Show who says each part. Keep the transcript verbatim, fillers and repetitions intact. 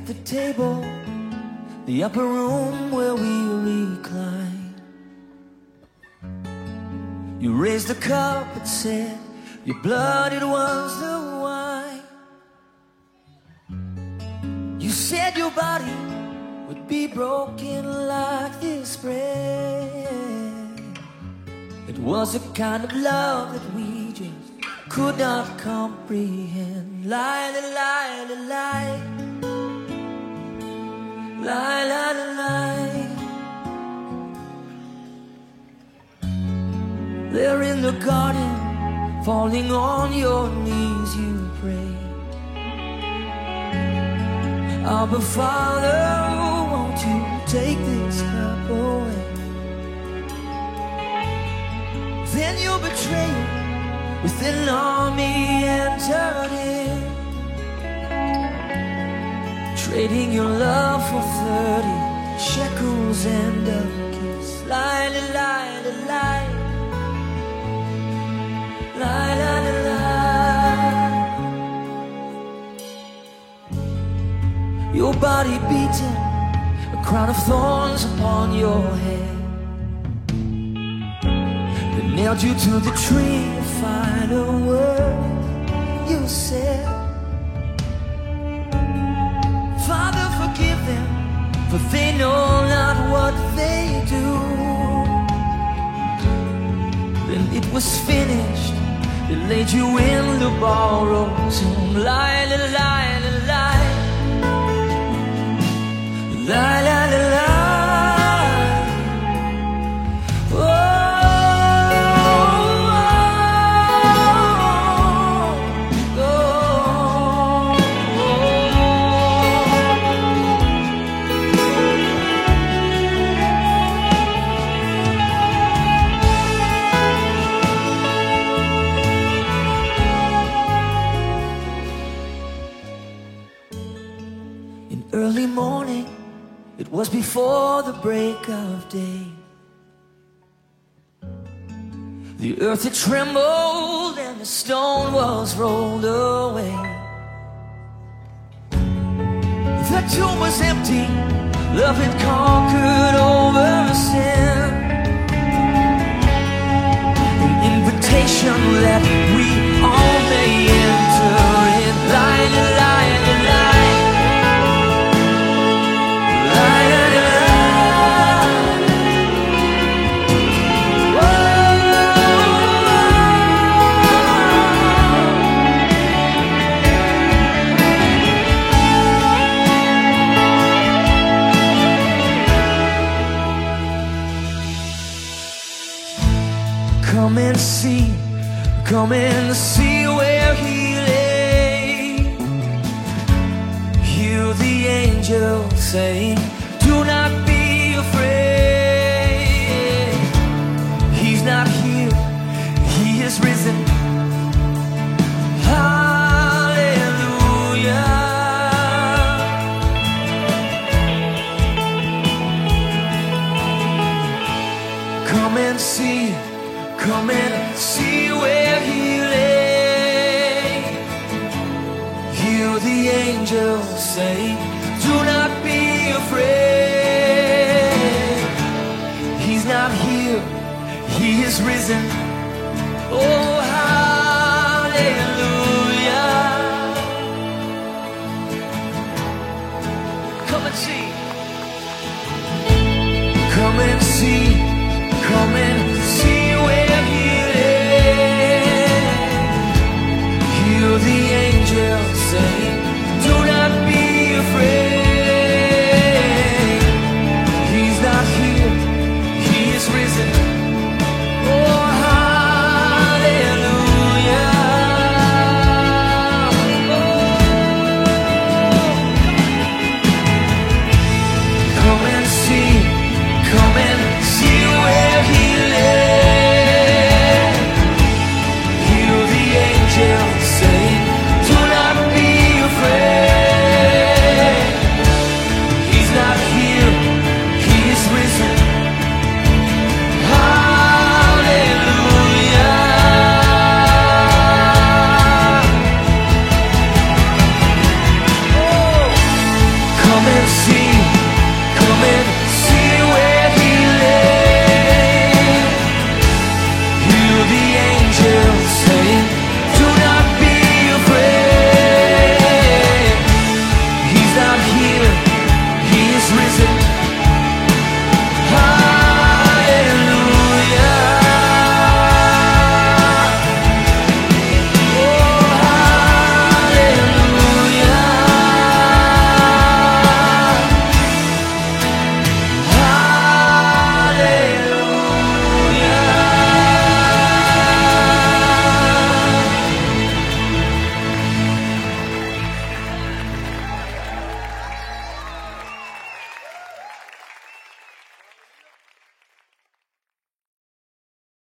Speaker 1: the table, the upper room where we recline. You raised the cup and said, your blood, it was the wine. You said your body would be broken like this bread. It was a kind of love that we just could not comprehend. Lie, lie, lie, lie, lie, lie, lie, lie. There in the garden, falling on your knees, you pray. Abba, Father, won't you take this cup away? Then your betrayer with an army entered in, trading your love for thirty shekels and a kiss. Lie, lie, lie, lie, lie, lie, lie. Your body beaten, a crown of thorns upon your head. They nailed you to the tree. A final word you said, Father, forgive them, for they know not what they do. Then it was finished. They laid you in the borrowed tomb. Lie, lie, lie, lie, lie, lie, lie, lie. Early morning, it was before the break of day. The earth had trembled and the stone was rolled away. The tomb was empty, love had conquered over sin. An invitation that we all may enter in. Lie, lie, lie, lie. Come and see, come and see where he lay. Hear the angel saying, do not be afraid. He's not here, he is risen. Hallelujah. Come and see, come and see where he lay. Hear the angels say, do not be afraid. He's not here, he is risen. Oh,